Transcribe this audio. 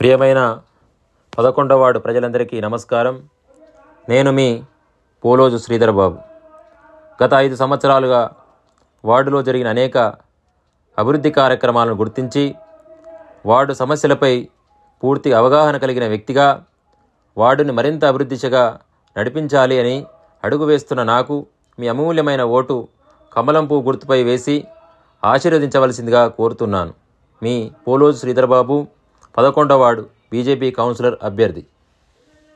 ప్రియమైన 11వ వార్డు ప్రజలందరికీ నమస్కారం. నేను మీ పోలోజు శ్రీధర్ బాబు. గత 5 సంవత్సరాలుగా వార్డులో జరిగిన అనేక అభివృద్ధి కార్యక్రమాలను గుర్తించి వార్డు సమస్యలపై పూర్తి అవగాహన కలిగిన వ్యక్తిగా వార్డుని మరింత అభివృద్ధి దిశగా నడిపించాలి అని అడుగు వేస్తున్న నాకు మీ అమూల్యమైన ఓటు కమలం పువ్వు గుర్తుపై వేసి ఆశీర్వదించవలసిందిగా కోరుతున్నాను. మీ పోలోజు శ్రీధర్ బాబు, 11వ వార్డు బీజేపీ కౌన్సిలర్ అభ్యర్థి.